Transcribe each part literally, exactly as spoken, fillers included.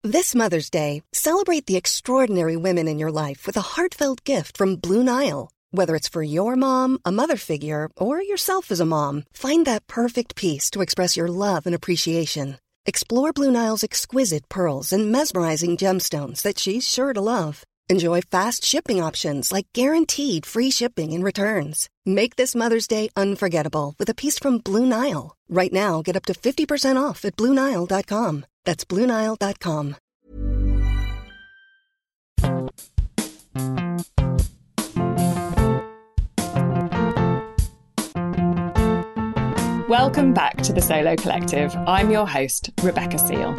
This Mother's Day, celebrate the extraordinary women in your life with a heartfelt gift from Blue Nile. Whether it's for your mom, a mother figure, or yourself as a mom, find that perfect piece to express your love and appreciation. Explore Blue Nile's exquisite pearls and mesmerizing gemstones that she's sure to love. Enjoy fast shipping options like guaranteed free shipping and returns. Make this Mother's Day unforgettable with a piece from Blue Nile. Right now, get up to fifty percent off at Blue Nile dot com. That's Blue Nile dot com. Welcome back to the Solo Collective. I'm your host, Rebecca Seal.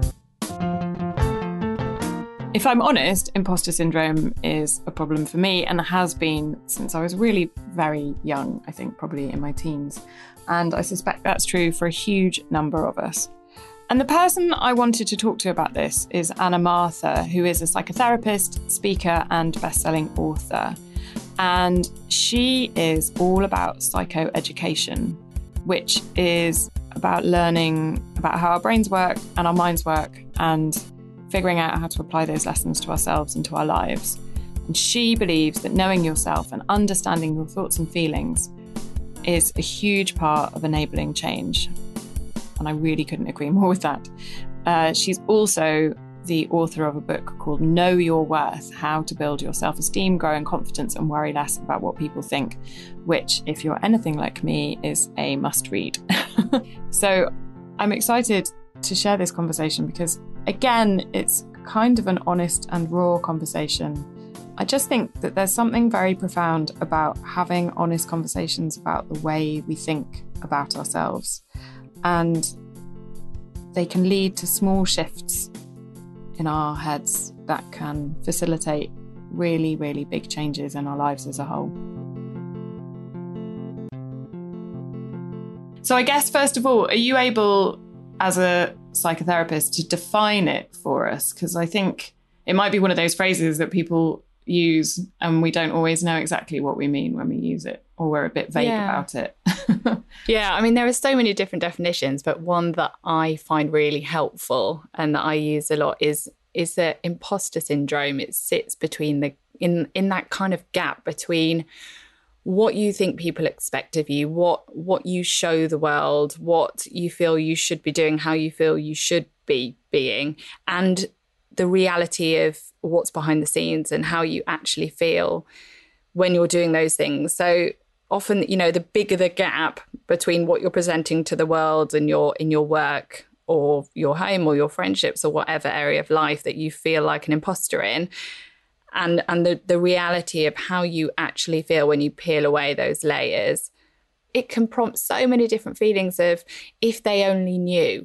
If I'm honest, imposter syndrome is a problem for me and has been since I was really very young, I think probably in my teens. And I suspect that's true for a huge number of us. And the person I wanted to talk to about this is Anna Martha, who is a psychotherapist, speaker and best-selling author. And she is all about psychoeducation, which is about learning about how our brains work and our minds work and figuring out how to apply those lessons to ourselves and to our lives. And she believes that knowing yourself and understanding your thoughts and feelings is a huge part of enabling change. And I really couldn't agree more with that. Uh, she's also the author of a book called Know Your Worth, How to Build Your Self-Esteem, Grow in Confidence and Worry Less About What People Think, which, if you're anything like me, is a must-read. So I'm excited to share this conversation because, again, it's kind of an honest and raw conversation. I just think that there's something very profound about having honest conversations about the way we think about ourselves. And they can lead to small shifts in our heads that can facilitate really, really big changes in our lives as a whole. So I guess, first of all, are you able, as a psychotherapist, to define it for us? Because I think it might be one of those phrases that people use and we don't always know exactly what we mean when we use it, or we're a bit vague yeah. about it. Yeah, I mean, there are so many different definitions, but one that I find really helpful and that I use a lot is is that imposter syndrome. It sits between the in in that kind of gap between what you think people expect of you, what what you show the world, what you feel you should be doing, how you feel you should be being, and the reality of what's behind the scenes and how you actually feel when you're doing those things. So often, you know, the bigger the gap between what you're presenting to the world and your in your work or your home or your friendships or whatever area of life that you feel like an imposter in, and and the, the reality of how you actually feel when you peel away those layers, it can prompt so many different feelings of, if they only knew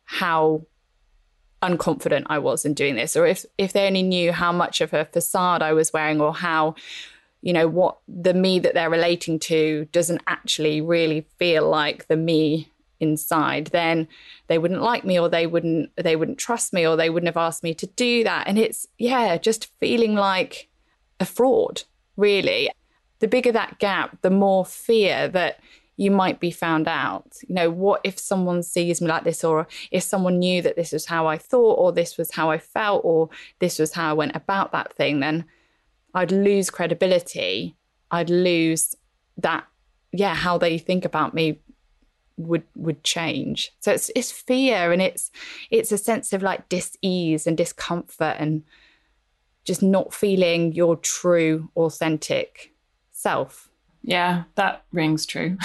how unconfident I was in doing this, or if if they only knew how much of a facade I was wearing, or how, you know, what the me that they're relating to doesn't actually really feel like the me inside, then they wouldn't like me, or they wouldn't they wouldn't trust me, or they wouldn't have asked me to do that. And it's, yeah, just feeling like a fraud, really. The bigger that gap, the more fear that you might be found out. You know, what if someone sees me like this, or if someone knew that this was how I thought, or this was how I felt, or this was how I went about that thing, then I'd lose credibility. I'd lose that, yeah, how they think about me would would change. So it's it's fear, and it's it's a sense of like dis-ease and discomfort and just not feeling your true, authentic self. Yeah, that rings true.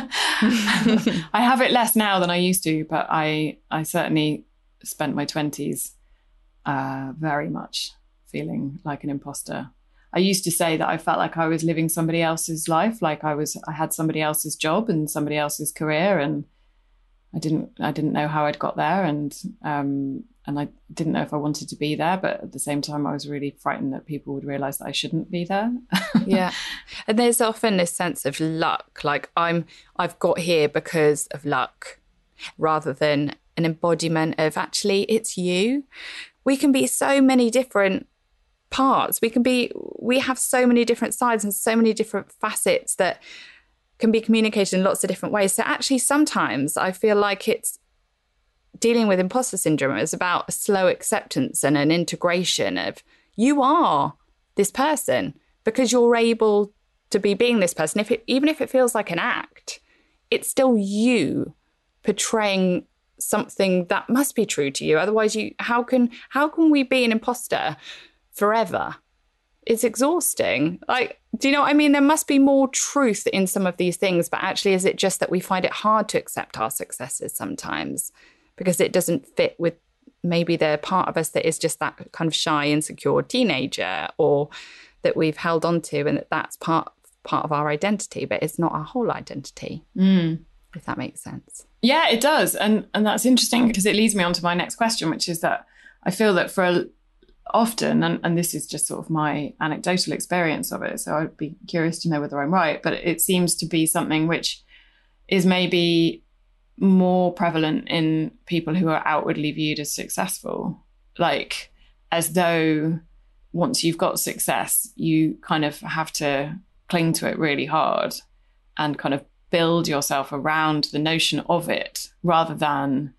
I have it less now than I used to, but I I certainly spent my twenties uh, very much feeling like an imposter. I used to say that I felt like I was living somebody else's life, like I was I had somebody else's job and somebody else's career, and I didn't I didn't know how I'd got there, and um, and I didn't know if I wanted to be there, but at the same time I was really frightened that people would realise that I shouldn't be there. Yeah. And there's often this sense of luck, like I'm I've got here because of luck, rather than an embodiment of actually it's you. We can be so many different parts. We can be we have so many different sides and so many different facets that can be communicated in lots of different ways. So actually sometimes I feel like it's dealing with imposter syndrome is about a slow acceptance and an integration of you are this person because you're able to be being this person. If it, even if it feels like an act, it's still you portraying something that must be true to you. Otherwise, you how can how can we be an imposter forever? It's exhausting. Like, do you know what I mean? There must be more truth in some of these things, but actually, is it just that we find it hard to accept our successes sometimes because it doesn't fit with maybe the part of us that is just that kind of shy, insecure teenager, or that we've held on to, and that that's part part of our identity, but it's not our whole identity. Mm. If that makes sense. Yeah, it does. And and that's interesting because it leads me on to my next question, which is that I feel that for a, often, and, and this is just sort of my anecdotal experience of it, so I'd be curious to know whether I'm right, but it seems to be something which is maybe more prevalent in people who are outwardly viewed as successful, like as though once you've got success, you kind of have to cling to it really hard and kind of build yourself around the notion of it rather than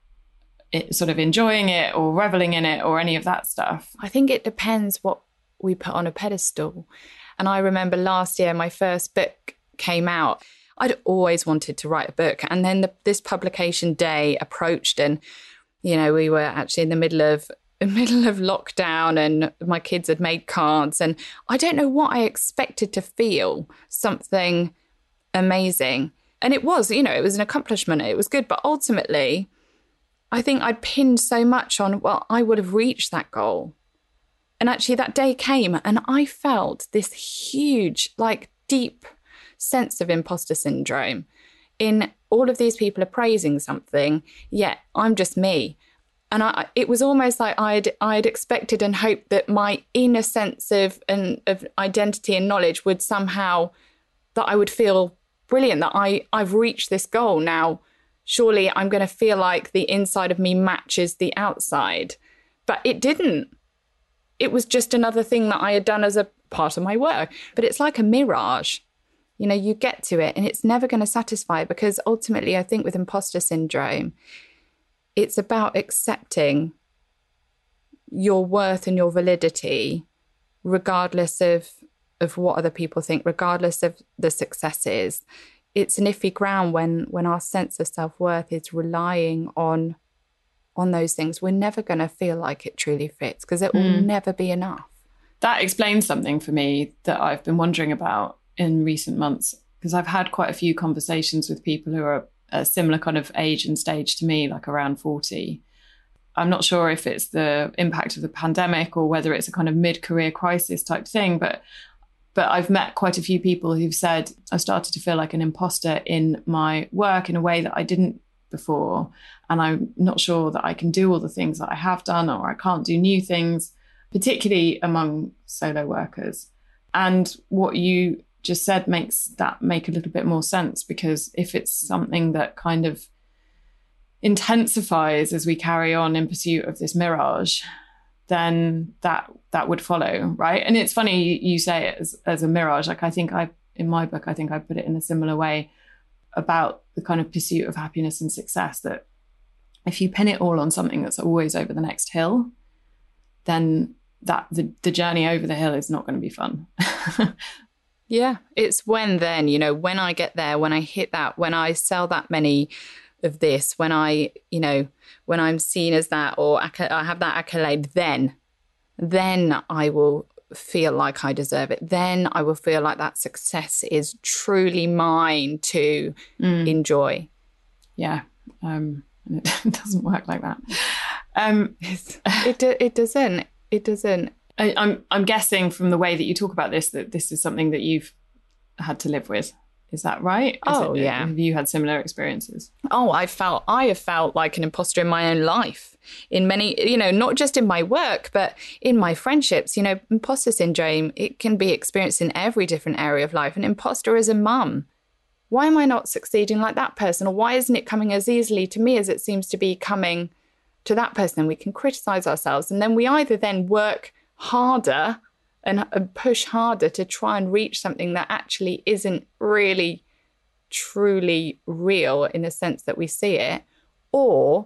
it, sort of enjoying it or reveling in it or any of that stuff. I think it depends what we put on a pedestal. And I remember last year, my first book came out. I'd always wanted to write a book. And then the, this publication day approached, and, you know, we were actually in the middle of middle of lockdown and my kids had made cards. And I don't know what I expected to feel, something amazing. And it was, you know, it was an accomplishment. It was good. But ultimately, I think I'd pinned so much on, well, I would have reached that goal. And actually that day came and I felt this huge, like deep sense of imposter syndrome in all of these people are praising something, yet I'm just me. And I, it was almost like I'd I'd expected and hoped that my inner sense of, and, of identity and knowledge would somehow, that I would feel brilliant, that I, I've reached this goal. Now, surely I'm going to feel like the inside of me matches the outside. But it didn't. It was just another thing that I had done as a part of my work. But it's like a mirage. You know, you get to it and it's never going to satisfy, because ultimately, I think with imposter syndrome, it's about accepting your worth and your validity, regardless of, of what other people think, regardless of the successes. It's an iffy ground when when our sense of self-worth is relying on, on those things. We're never going to feel like it truly fits, because it will mm. never be enough. That explains something for me that I've been wondering about in recent months, because I've had quite a few conversations with people who are a similar kind of age and stage to me, like around forty. I'm not sure if it's the impact of the pandemic or whether it's a kind of mid-career crisis type thing, but but I've met quite a few people who've said, I started to feel like an imposter in my work in a way that I didn't before. And I'm not sure that I can do all the things that I have done, or I can't do new things, particularly among solo workers. And what you just said makes that make a little bit more sense, because if it's something that kind of intensifies as we carry on in pursuit of this mirage, then that that would follow, right? And it's funny you, you say it as, as a mirage. Like I think I, in my book, I think I put it in a similar way about the kind of pursuit of happiness and success, that if you pin it all on something that's always over the next hill, then that the, the journey over the hill is not going to be fun. Yeah, it's when then, you know, when I get there, when I hit that, when I sell that many of this, when I, you know, when I'm seen as that, or I have that accolade, then, then I will feel like I deserve it. Then I will feel like that success is truly mine to mm. enjoy. Yeah, um, and it doesn't work like that. Um, it do, it doesn't. It doesn't. I, I'm I'm guessing from the way that you talk about this that this is something that you've had to live with. Is that right? Is oh, it, yeah. Have you had similar experiences? Oh, I felt, I have felt like an imposter in my own life, in many, you know, not just in my work, but in my friendships. You know, imposter syndrome, it can be experienced in every different area of life. An imposter as a mum. Why am I not succeeding like that person? Or why isn't it coming as easily to me as it seems to be coming to that person? And we can criticize ourselves. And then we either then work harder and push harder to try and reach something that actually isn't really truly real in the sense that we see it, or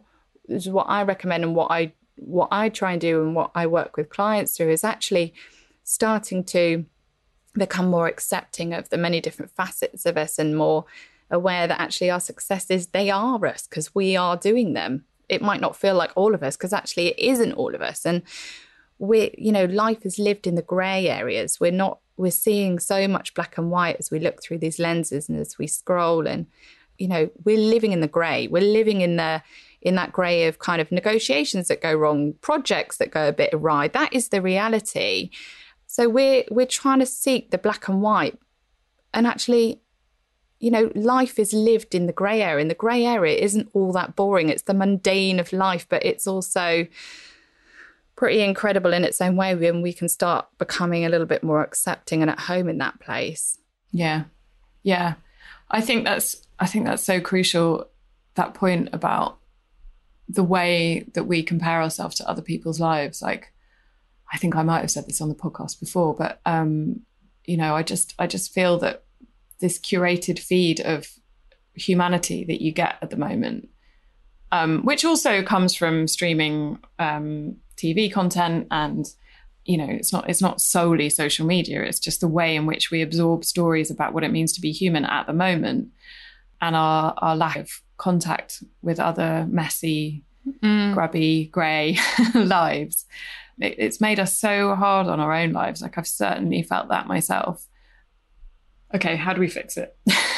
is what I recommend and what I what I try and do and what I work with clients through is actually starting to become more accepting of the many different facets of us and more aware that actually our successes, they are us because we are doing them. It might not feel like all of us because actually it isn't all of us. And we're, you know, life is lived in the grey areas. We're not, we're seeing so much black and white as we look through these lenses and as we scroll, and, you know, we're living in the grey. We're living in the, in that grey of kind of negotiations that go wrong, projects that go a bit awry. That is the reality. So we're, we're trying to seek the black and white, and actually, you know, life is lived in the grey area. And the grey area isn't all that boring. It's the mundane of life, but it's also pretty incredible in its own way when we can start becoming a little bit more accepting and at home in that place. Yeah. Yeah. I think that's, I think that's so crucial, that point about the way that we compare ourselves to other people's lives. Like, I think I might have said this on the podcast before, but, um, you know, I just, I just feel that this curated feed of humanity that you get at the moment, um, which also comes from streaming um, T V content, and, you know, it's not it's not solely social media. It's just the way in which we absorb stories about what it means to be human at the moment, and our our lack of contact with other messy, mm. grubby, grey lives. It, it's made us so hard on our own lives. Like, I've certainly felt that myself. Okay, how do we fix it?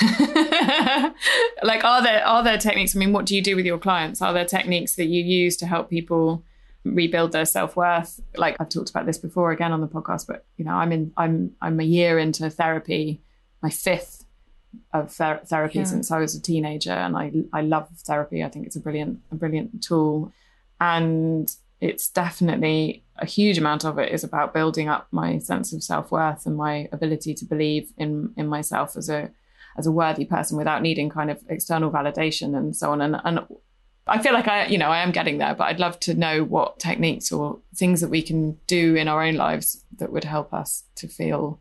Like, are there are there techniques? I mean, what do you do with your clients? Are there techniques that you use to help people rebuild their self-worth? Like, I've talked about this before again on the podcast, but, you know, I'm in I'm I'm a year into therapy, my fifth of ther- therapy yeah. since I was a teenager, and I I love therapy. I think it's a brilliant a brilliant tool, and it's definitely, a huge amount of it is about building up my sense of self-worth and my ability to believe in in myself as a as a worthy person without needing kind of external validation and so on. And, and I feel like I, you know, I am getting there, but I'd love to know what techniques or things that we can do in our own lives that would help us to feel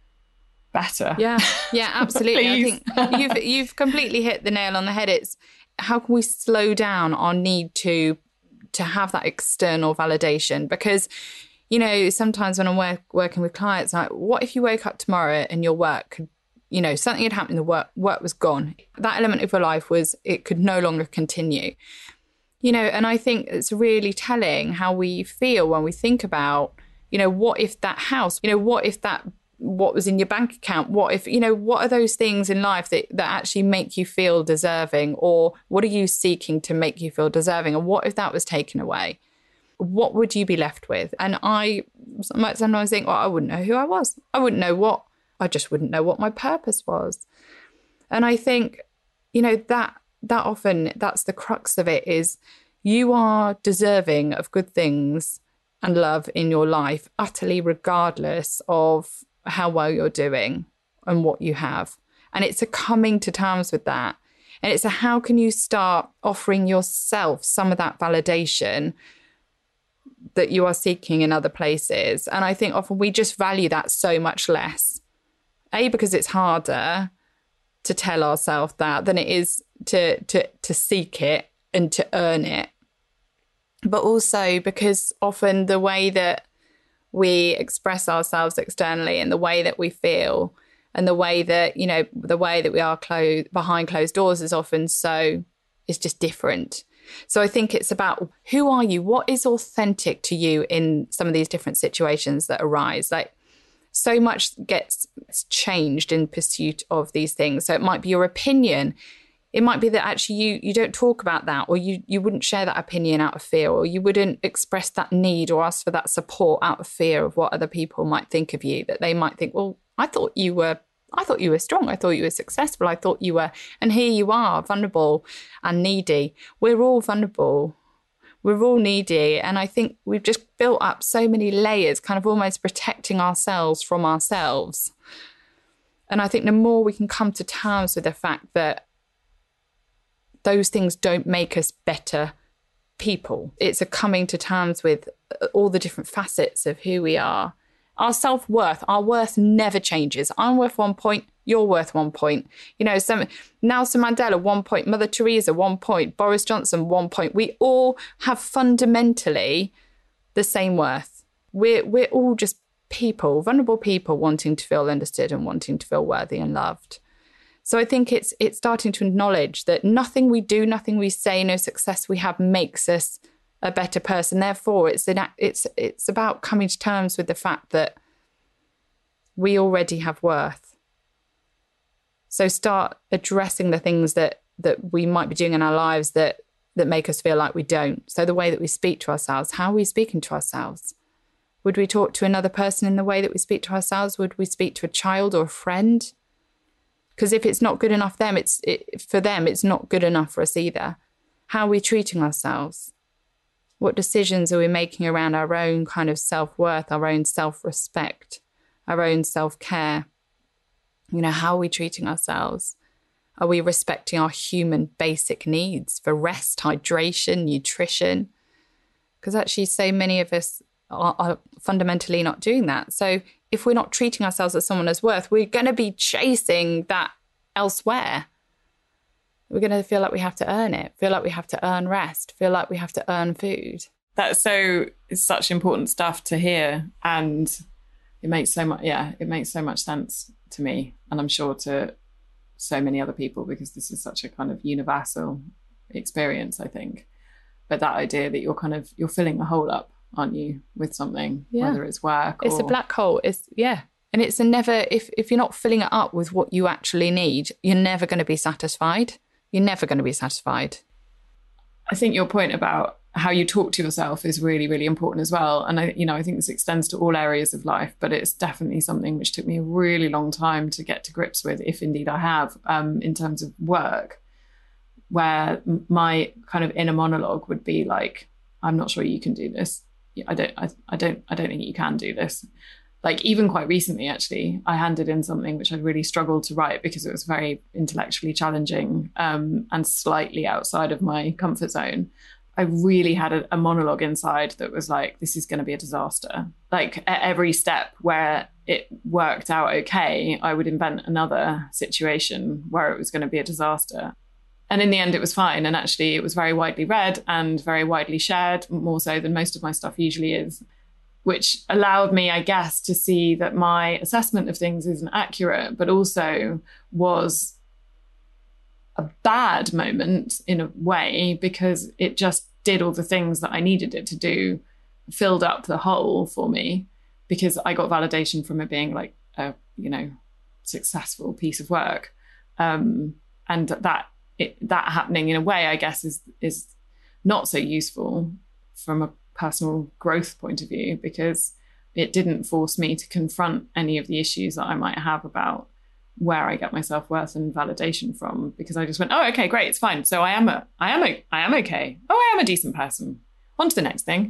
better. Yeah, yeah, absolutely. I think you've you've completely hit the nail on the head. It's how can we slow down our need to to have that external validation? Because, you know, sometimes when I'm work, working with clients, like, what if you woke up tomorrow and your work could, you know, something had happened, the work work was gone. That element of your life was, it could no longer continue. You know, and I think it's really telling how we feel when we think about, you know, what if that house, you know, what if that, what was in your bank account, what if, you know, what are those things in life that, that actually make you feel deserving, or what are you seeking to make you feel deserving? And what if that was taken away? What would you be left with? And I might sometimes think, well, I wouldn't know who I was. I wouldn't know what, I just wouldn't know what my purpose was. And I think, you know, that, that often, that's the crux of it, is you are deserving of good things and love in your life, utterly regardless of how well you're doing and what you have. And it's a coming to terms with that. And it's a how can you start offering yourself some of that validation that you are seeking in other places. And I think often we just value that so much less. A, because it's harder to tell ourselves that than it is to to to seek it and to earn it. But also because often the way that we express ourselves externally and the way that we feel and the way that, you know, the way that we are clo- behind closed doors is often so, is just different. So I think it's about, who are you? What is authentic to you in some of these different situations that arise? Like, so much gets changed in pursuit of these things. So it might be your opinion. It might be that actually you you don't talk about that, or you, you wouldn't share that opinion out of fear, or you wouldn't express that need or ask for that support out of fear of what other people might think of you, that they might think, well, I thought you were, I thought you were strong. I thought you were successful. I thought you were, and here you are, vulnerable and needy. We're all vulnerable. We're all needy. And I think we've just built up so many layers, kind of almost protecting ourselves from ourselves. And I think the more we can come to terms with the fact that those things don't make us better people. It's a coming to terms with all the different facets of who we are. Our self-worth, our worth never changes. I'm worth one point, You're worth one point. You know, some Nelson Mandela, one point. Mother Teresa, one point. Boris Johnson, one point. We all have fundamentally the same worth. We're, we're all just people, vulnerable people wanting to feel understood and wanting to feel worthy and loved. So I think it's it's starting to acknowledge that nothing we do, nothing we say, no success we have makes us a better person. Therefore, it's an, it's it's about coming to terms with the fact that we already have worth. So start addressing the things that that we might be doing in our lives that that make us feel like we don't. So the way that we speak to ourselves, how are we speaking to ourselves? Would we talk to another person in the way that we speak to ourselves? Would we speak to a child or a friend? Because if it's not good enough them, it's it, for them, it's not good enough for us either. How are we treating ourselves? What decisions are we making around our own kind of self-worth, our own self-respect, our own self-care? You know, how are we treating ourselves? Are we respecting our human basic needs for rest, hydration, nutrition? Because actually so many of us are, are fundamentally not doing that. So if we're not treating ourselves as someone as worth, we're going to be chasing that elsewhere. We're going to feel like we have to earn it, feel like we have to earn rest, feel like we have to earn food. That's so, it's such important stuff to hear. And it makes so much, yeah, it makes so much sense to me. And I'm sure to so many other people, because this is such a kind of universal experience, I think. But that idea that you're kind of, you're filling a hole up, aren't you, with something, yeah. whether it's work or... It's a black hole. It's, yeah. And it's a never, if, if you're not filling it up with what you actually need, you're never going to be satisfied. You're never going to be satisfied. I think your point about how you talk to yourself is really, really important as well. And I, you know, I think this extends to all areas of life, but it's definitely something which took me a really long time to get to grips with, if indeed I have, um, in terms of work, where my kind of inner monologue would be like, I'm not sure you can do this. I don't, I, I don't, I don't think you can do this. Like even quite recently, actually, I handed in something which I'd really struggled to write because it was very intellectually challenging um, and slightly outside of my comfort zone. I really had a, a monologue inside that was like, this is going to be a disaster. Like at every step where it worked out okay, I would invent another situation where it was going to be a disaster. And in the end, it was fine. And actually, it was very widely read and very widely shared, more so than most of my stuff usually is, which allowed me, I guess, to see that my assessment of things isn't accurate, but also was a bad moment in a way, because it just did all the things that I needed it to do, filled up the hole for me, because I got validation from it being like a, you know, successful piece of work. Um, and that it, that happening in a way, I guess, is is not so useful from a personal growth point of view, because it didn't force me to confront any of the issues that I might have about where I get my self-worth and validation from, because I just went, oh, okay, great, it's fine. So I am a, I am a, I am okay. Oh, I am a decent person. On to the next thing.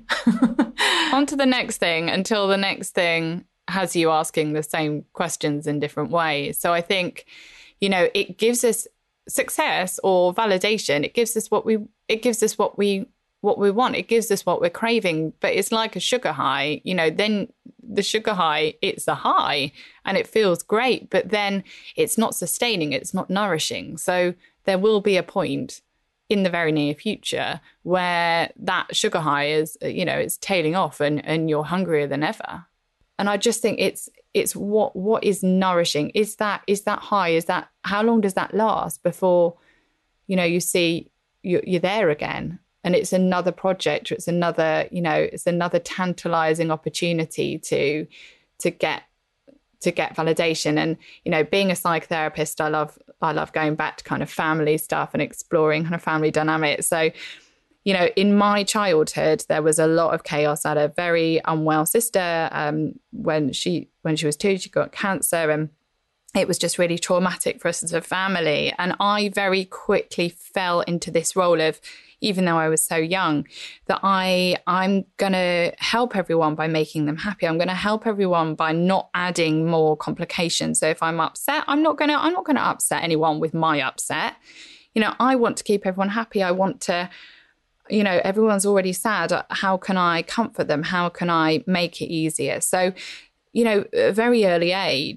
On to the next thing, until the next thing has you asking the same questions in different ways. So I think, you know, it gives us success or validation. It gives us what we, it gives us what we, what we want. It gives us what we're craving, but it's like a sugar high, you know, then the sugar high, it's a high and it feels great, but then it's not sustaining, it's not nourishing. So there will be a point in the very near future where that sugar high is, you know, it's tailing off and, and you're hungrier than ever. And I just think it's, it's what, what is nourishing? Is that, is that high? Is that, how long does that last before, you know, you see you're, you're there again? And it's another project, or it's another, you know, it's another tantalizing opportunity to to get to get validation. And, you know, being a psychotherapist, I love I love going back to kind of family stuff and exploring kind of family dynamics. So, you know, in my childhood, there was a lot of chaos. I had a very unwell sister. Um, when she when she was two, she got cancer, and it was just really traumatic for us as a family. And I very quickly fell into this role of, even though I was so young, that I, I'm going to help everyone by making them happy. I'm going to help everyone by not adding more complications. So if I'm upset, I'm not going to, I'm not going to upset anyone with my upset. You know, I want to keep everyone happy. I want to, you know, everyone's already sad. How can I comfort them? How can I make it easier? So, you know, at a very early age,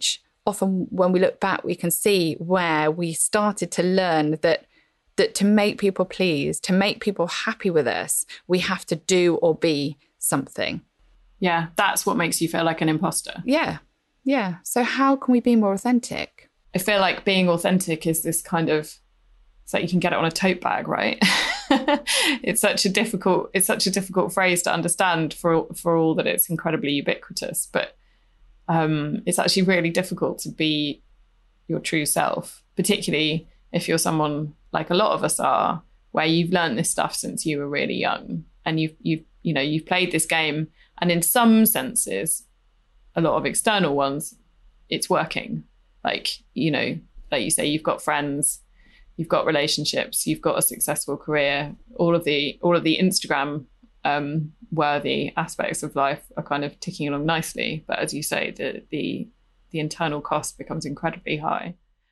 often when we look back, we can see where we started to learn that that to make people pleased, to make people happy with us, we have to do or be something. Yeah, that's what makes you feel like an imposter. Yeah, yeah. So how can we be more authentic? I feel like being authentic is this kind of, it's like you can get it on a tote bag, right? It's such a difficult, it's such a difficult phrase to understand for for all that it's incredibly ubiquitous. But um, it's actually really difficult to be your true self, particularly if you're someone like a lot of us are, where you've learned this stuff since you were really young, and you've you've you know you've played this game, and in some senses, a lot of external ones, it's working. Like, you know, like you say, you've got friends, you've got relationships, you've got a successful career. All of the all of the Instagram um, worthy aspects of life are kind of ticking along nicely. But as you say, the the the internal cost becomes incredibly high.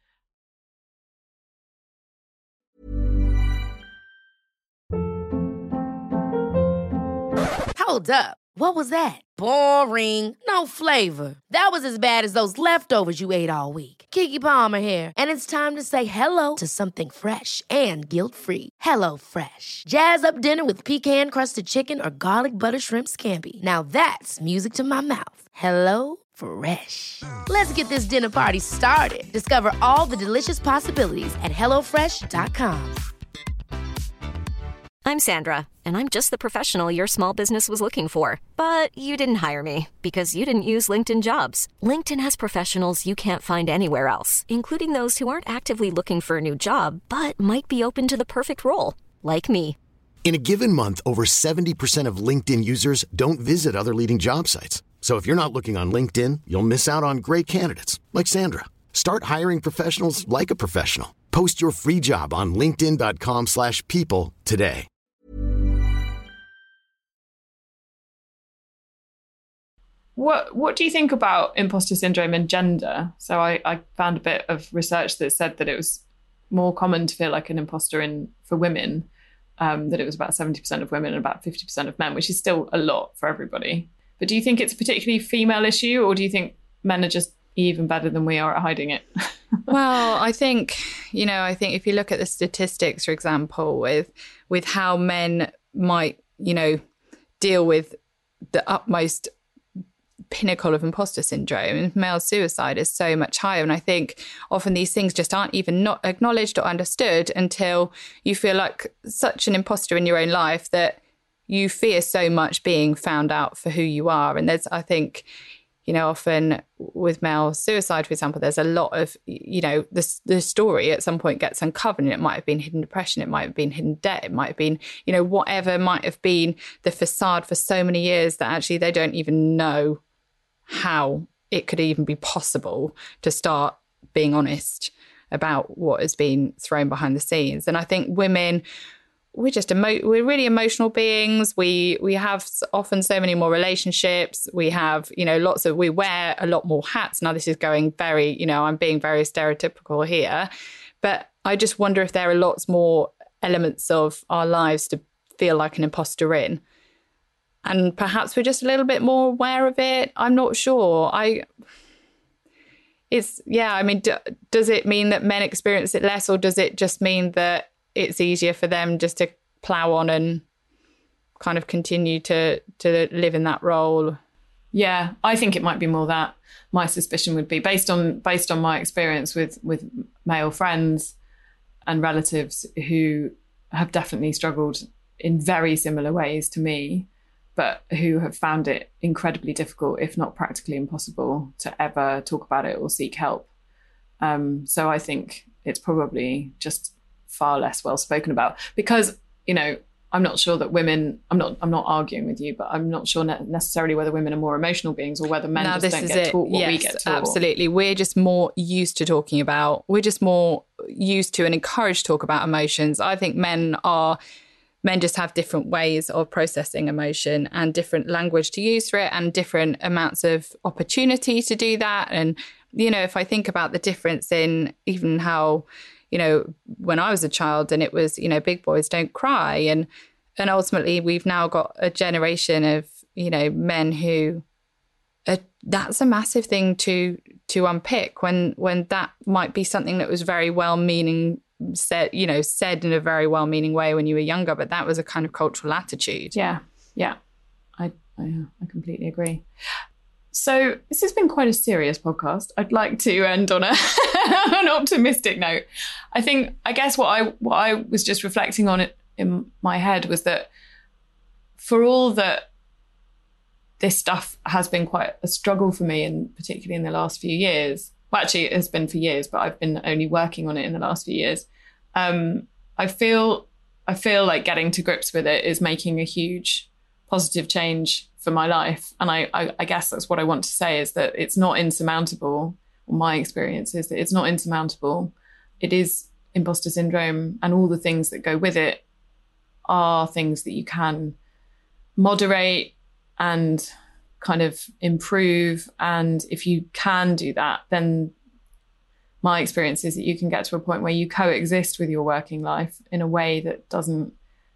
Hold up. What was that? Boring. No flavor. That was as bad as those leftovers you ate all week. Keke Palmer here, and it's time to say hello to something fresh and guilt-free. Hello Fresh. Jazz up dinner with pecan-crusted chicken or garlic butter shrimp scampi. Now that's music to my mouth. Hello Fresh. Let's get this dinner party started. Discover all the delicious possibilities at hello fresh dot com. I'm Sandra, and I'm just the professional your small business was looking for. But you didn't hire me because you didn't use LinkedIn Jobs. LinkedIn has professionals you can't find anywhere else, including those who aren't actively looking for a new job, but might be open to the perfect role, like me. In a given month, over seventy percent of LinkedIn users don't visit other leading job sites. So if you're not looking on LinkedIn, you'll miss out on great candidates like Sandra. Start hiring professionals like a professional. Post your free job on linkedin dot com slash people today. What what do you think about imposter syndrome and gender? So I, I found a bit of research that said that it was more common to feel like an imposter in for women, um, that it was about seventy percent of women and about fifty percent of men, which is still a lot for everybody. But do you think it's a particularly female issue, or do you think men are just even better than we are at hiding it? Well, I think, you know, I think if you look at the statistics, for example, with with how men might, you know, deal with the utmost pinnacle of imposter syndrome, male suicide is so much higher. And I think often these things just aren't even not acknowledged or understood until you feel like such an imposter in your own life that you fear so much being found out for who you are. And there's, I think, you know, often with male suicide, for example, there's a lot of, you know, the, the story at some point gets uncovered, and it might have been hidden depression, it might have been hidden debt, it might have been, you know, whatever might have been the facade for so many years that actually they don't even know how it could even be possible to start being honest about what has been thrown behind the scenes. And I think women, we're just emo- we're really emotional beings. We we have often so many more relationships. We have, you know, lots of, we wear a lot more hats. Now this is going very, you know, I'm being very stereotypical here, but I just wonder if there are lots more elements of our lives to feel like an imposter in. And perhaps we're just a little bit more aware of it. I'm not sure. I, it's, yeah, I mean, d- does it mean that men experience it less, or does it just mean that it's easier for them just to plow on and kind of continue to, to live in that role? Yeah, I think it might be more that. My suspicion would be based on based on my experience with, with male friends and relatives who have definitely struggled in very similar ways to me, but who have found it incredibly difficult, if not practically impossible, to ever talk about it or seek help. Um, so I think it's probably just far less well spoken about, because, you know, I'm not sure that women, I'm not I'm not arguing with you, but I'm not sure ne- necessarily whether women are more emotional beings or whether men now, just don't get it. taught what yes, we get taught. Absolutely. We're just more used to talking about, we're just more used to and encouraged to talk about emotions. I think men are Men just have different ways of processing emotion and different language to use for it and different amounts of opportunity to do that. And, you know, if I think about the difference in even how, you know, when I was a child and it was, you know, big boys don't cry. And, and ultimately we've now got a generation of, you know, men who a, that's a massive thing to to unpick when when that might be something that was very well-meaning, said, you know, said in a very well-meaning way when you were younger, but that was a kind of cultural attitude. Yeah, yeah, I I, I completely agree. So this has been quite a serious podcast. I'd like to end on a an optimistic note. I think, I guess what I what I was just reflecting on it in my head was that for all that this stuff has been quite a struggle for me, and particularly in the last few years. Well, actually, it has been for years, but I've been only working on it in the last few years. Um, I feel I feel like getting to grips with it is making a huge positive change for my life. And I, I, I guess that's what I want to say, is that it's not insurmountable. My experience is that it's not insurmountable. It is imposter syndrome, and all the things that go with it are things that you can moderate and kind of improve. And if you can do that, then my experience is that you can get to a point where you coexist with your working life in a way that doesn't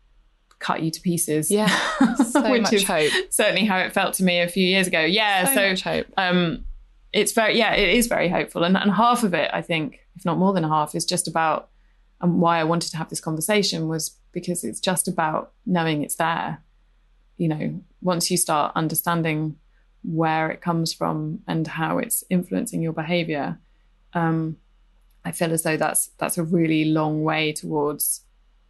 cut you to pieces. Yeah, so which much is hope. Certainly how it felt to me a few years ago. Yeah, so, so much hope. Um, it's very, yeah, it is very hopeful. And, and half of it, I think, if not more than half, is just about, and why I wanted to have this conversation was because it's just about knowing it's there. You know, once you start understanding where it comes from and how it's influencing your behavior, um, I feel as though that's that's a really long way towards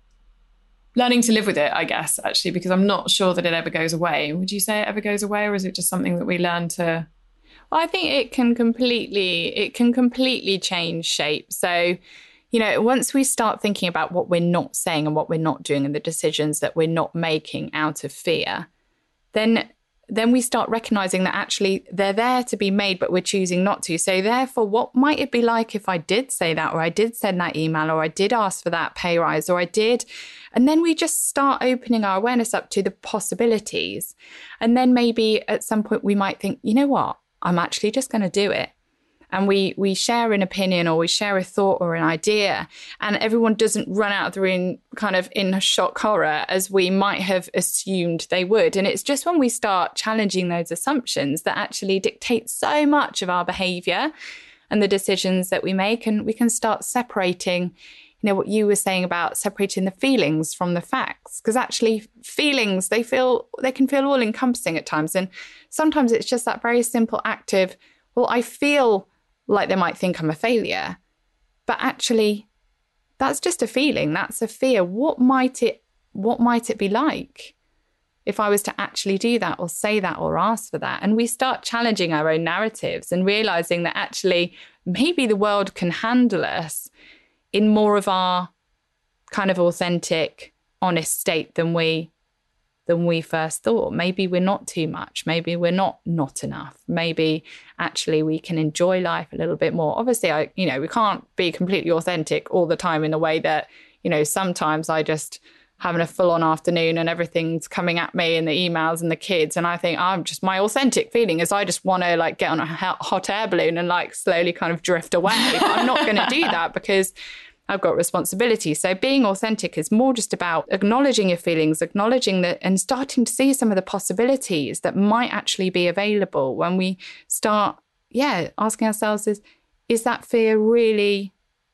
learning to live with it, I guess, actually, because I'm not sure that it ever goes away. Would you say it ever goes away, or is it just something that we learn to? Well, I think it can completely, it can completely change shape. So, you know, once we start thinking about what we're not saying and what we're not doing and the decisions that we're not making out of fear, then then we start recognizing that actually they're there to be made, but we're choosing not to. So therefore, what might it be like if I did say that, or I did send that email, or I did ask for that pay rise, or I did, and then we just start opening our awareness up to the possibilities. And then maybe at some point we might think, you know what, I'm actually just going to do it. And we we share an opinion, or we share a thought or an idea, and everyone doesn't run out of the room kind of in shock horror as we might have assumed they would. And it's just when we start challenging those assumptions that actually dictate so much of our behavior and the decisions that we make. And we can start separating, you know, what you were saying about separating the feelings from the facts, because actually feelings, they feel, they can feel all encompassing at times. And sometimes it's just that very simple act of, well, I feel like they might think I'm a failure, but actually that's just a feeling. That's a fear. What might it, what might it be like if I was to actually do that, or say that, or ask for that? And we start challenging our own narratives and realizing that actually maybe the world can handle us in more of our kind of authentic, honest state than we than we first thought. Maybe we're not too much. Maybe we're not not enough. Maybe actually we can enjoy life a little bit more. Obviously, I, you know, we can't be completely authentic all the time in the way that, you know, sometimes I just having a full-on afternoon and everything's coming at me and the emails and the kids, and I think I'm just, my authentic feeling is I just want to like get on a hot air balloon and like slowly kind of drift away. But I'm not going to do that because I've got responsibility. So being authentic is more just about acknowledging your feelings, acknowledging that, and starting to see some of the possibilities that might actually be available when we start, yeah, asking ourselves is, is that fear really,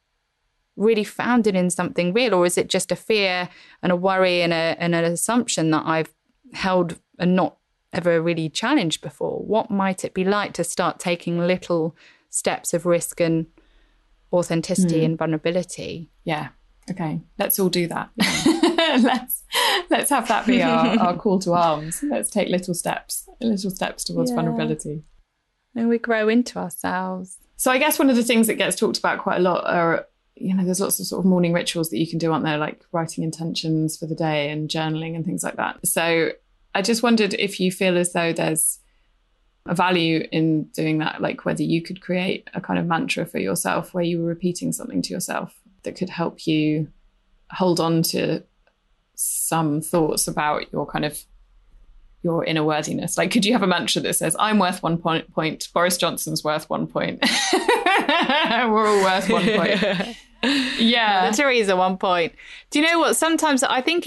really founded in something real? Or is it just a fear and a worry and, a, and an assumption that I've held and not ever really challenged before? What might it be like to start taking little steps of risk and authenticity mm. and vulnerability? Yeah. Okay. Let's all do that. let's let's have that be our, our call to arms. Let's take little steps, little steps towards yeah. vulnerability. And we grow into ourselves. So I guess one of the things that gets talked about quite a lot are, you know, there's lots of sort of morning rituals that you can do, aren't there? Like writing intentions for the day and journaling and things like that. So I just wondered if you feel as though there's a value in doing that, like whether you could create a kind of mantra for yourself where you were repeating something to yourself that could help you hold on to some thoughts about your kind of your inner worthiness. Like, could you have a mantra that says, I'm worth one point, point Boris Johnson's worth one point. We're all worth one point. Yeah. No, the Theresa one point. Do you know what? Sometimes I think it,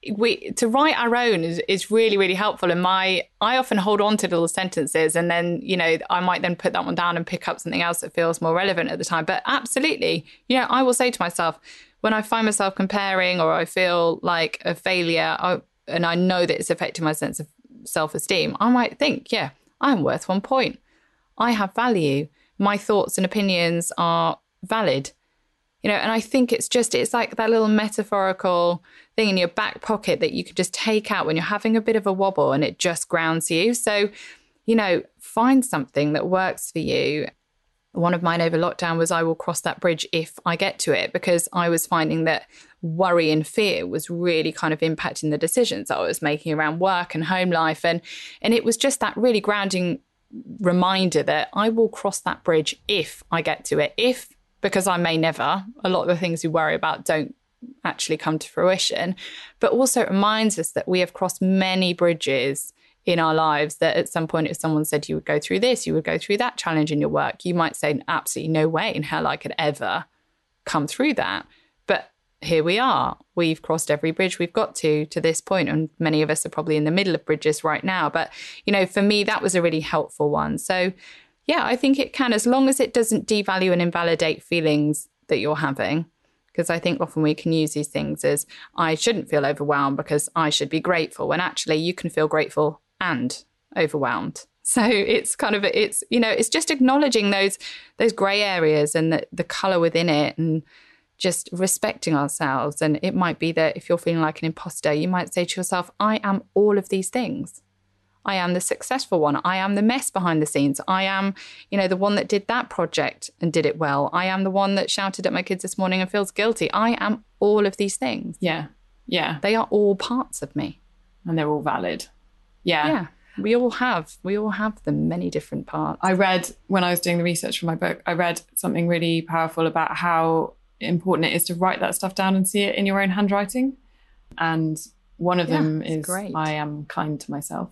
we to write our own is, is really, really helpful. And my I often hold on to little sentences, and then, you know, I might then put that one down and pick up something else that feels more relevant at the time. But absolutely, you know, I will say to myself, when I find myself comparing or I feel like a failure, I, and I know that it's affecting my sense of self-esteem, I might think, yeah, I'm worth one point. I have value. My thoughts and opinions are valid. You know, and I think it's just, it's like that little metaphorical thing in your back pocket that you can just take out when you're having a bit of a wobble, and it just grounds you. So, you know, find something that works for you. One of mine over lockdown was I will cross that bridge if I get to it, because I was finding that worry and fear was really kind of impacting the decisions I was making around work and home life. And, and it was just that really grounding reminder that I will cross that bridge if I get to it. If, because I may never, a lot of the things we worry about don't actually come to fruition. But also it reminds us that we have crossed many bridges in our lives, that at some point, if someone said you would go through this, you would go through that challenge in your work, you might say, absolutely no way in hell I could ever come through that. But here we are. We've crossed every bridge we've got to, to this point, and many of us are probably in the middle of bridges right now. But, you know, for me, that was a really helpful one. So, yeah, I think it can, as long as it doesn't devalue and invalidate feelings that you're having. Because I think often we can use these things as, I shouldn't feel overwhelmed because I should be grateful, when actually you can feel grateful and overwhelmed. So it's kind of, it's, you know, it's just acknowledging those those grey areas and the, the colour within it, and just respecting ourselves. And it might be that if you're feeling like an imposter, you might say to yourself, I am all of these things. I am the successful one. I am the mess behind the scenes. I am, you know, the one that did that project and did it well. I am the one that shouted at my kids this morning and feels guilty. I am all of these things. Yeah. Yeah. They are all parts of me. And they're all valid. Yeah. Yeah. We all have, we all have them, many different parts. I read, when I was doing the research for my book, I read something really powerful about how important it is to write that stuff down and see it in your own handwriting. And one of Yeah, them it's is, great. I am kind to myself.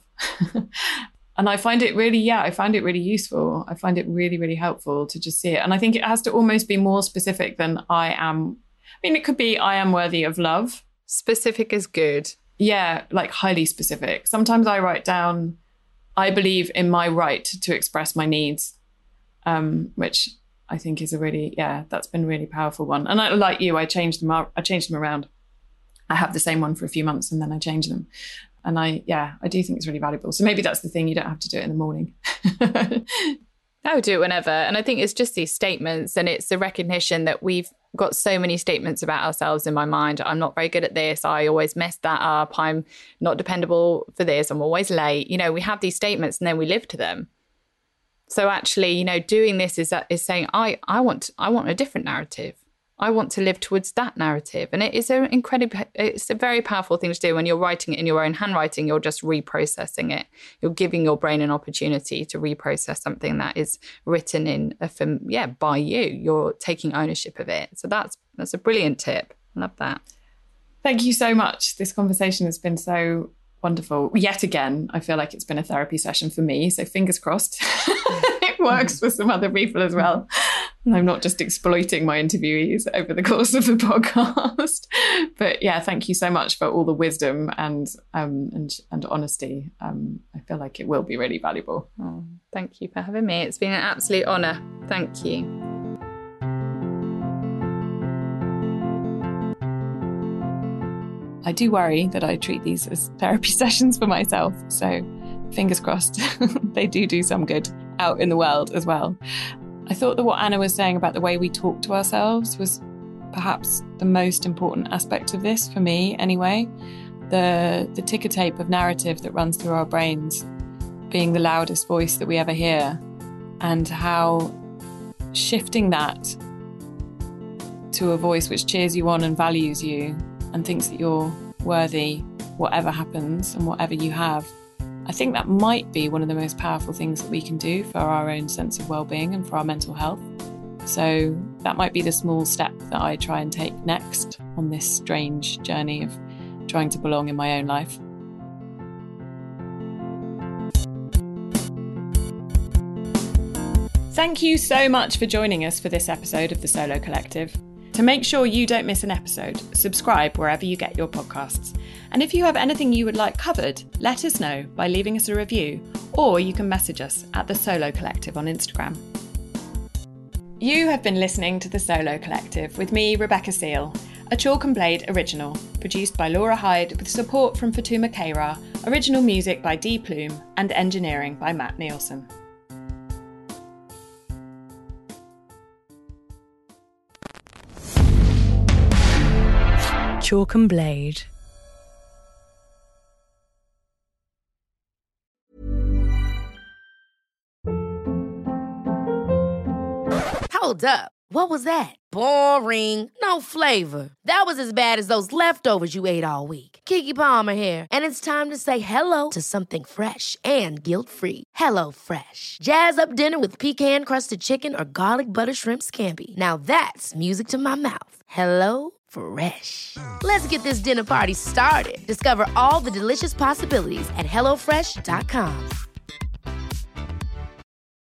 And I find it really, yeah, I find it really useful. I find it really, really helpful to just see it. And I think it has to almost be more specific than I am. I mean, it could be, I am worthy of love. Specific is good. Yeah, like highly specific. Sometimes I write down, I believe in my right to express my needs, um, which I think is a really, yeah, that's been a really powerful one. And I, like you, I changed them out, I changed them around. I have the same one for a few months and then I change them. And I, yeah, I do think it's really valuable. So maybe that's the thing, you don't have to do it in the morning. I would do it whenever. And I think it's just these statements, and it's the recognition that we've got so many statements about ourselves in my mind. I'm not very good at this. I always mess that up. I'm not dependable for this. I'm always late. You know, we have these statements and then we live to them. So actually, you know, doing this is is saying, I, I want I want a different narrative. I want to live towards that narrative. And it is an incredible, it's a very powerful thing to do. When you're writing it in your own handwriting, you're just reprocessing it. You're giving your brain an opportunity to reprocess something that is written in a film, yeah, by you. You're taking ownership of it. So that's that's a brilliant tip. I love that. Thank you so much. This conversation has been so wonderful. Yet again, I feel like it's been a therapy session for me. So fingers crossed it works for some other people as well. And I'm not just exploiting my interviewees over the course of the podcast. But yeah, thank you so much for all the wisdom and um, and, and honesty. Um, I feel like it will be really valuable. Oh, thank you for having me. It's been an absolute honour. Thank you. I do worry that I treat these as therapy sessions for myself. So fingers crossed they do do some good out in the world as well. I thought that what Anna was saying about the way we talk to ourselves was perhaps the most important aspect of this, for me anyway. The, the ticker tape of narrative that runs through our brains being the loudest voice that we ever hear, and how shifting that to a voice which cheers you on and values you and thinks that you're worthy whatever happens and whatever you have. I think that might be one of the most powerful things that we can do for our own sense of well-being and for our mental health. So that might be the small step that I try and take next on this strange journey of trying to belong in my own life. Thank you so much for joining us for this episode of The Solo Collective. To make sure you don't miss an episode, subscribe wherever you get your podcasts. And if you have anything you would like covered, let us know by leaving us a review, or you can message us at The Solo Collective on Instagram. You have been listening to The Solo Collective with me, Rebecca Seal, a Chalk and Blade original, produced by Laura Hyde with support from Fatuma Kehra, original music by Dee Plume, and engineering by Matt Nielsen. Chalk and Blade. Hold up. What was that? Boring. No flavor. That was as bad as those leftovers you ate all week. Keke Palmer here, and it's time to say hello to something fresh and guilt-free. Hello Fresh. Jazz up dinner with pecan-crusted chicken or garlic butter shrimp scampi. Now that's music to my mouth. Hello Fresh. Let's get this dinner party started. Discover all the delicious possibilities at hello fresh dot com.